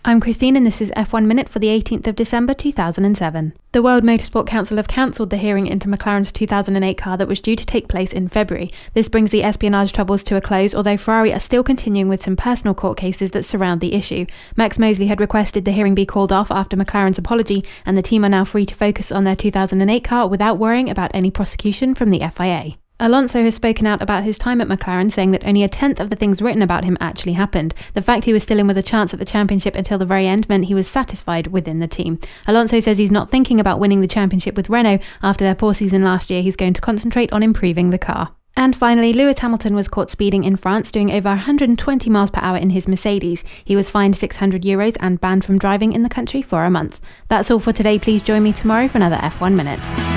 I'm Christine and this is F1 Minute for the 18th of December 2007. The World Motorsport Council have cancelled the hearing into McLaren's 2008 car that was due to take place in February. This brings the espionage troubles to a close, although Ferrari are still continuing with some personal court cases that surround the issue. Max Mosley had requested the hearing be called off after McLaren's apology, and the team are now free to focus on their 2008 car without worrying about any prosecution from the FIA. Alonso has spoken out about his time at McLaren, saying that only a tenth of the things written about him actually happened. The fact he was still in with a chance at the championship until the very end meant he was satisfied within the team. Alonso says he's not thinking about winning the championship with Renault after their poor season last year. He's going to concentrate on improving the car. And finally, Lewis Hamilton was caught speeding in France, doing over 120 miles per hour in his Mercedes. He was fined €600 and banned from driving in the country for a month. That's all for today. Please join me tomorrow for another F1 Minute.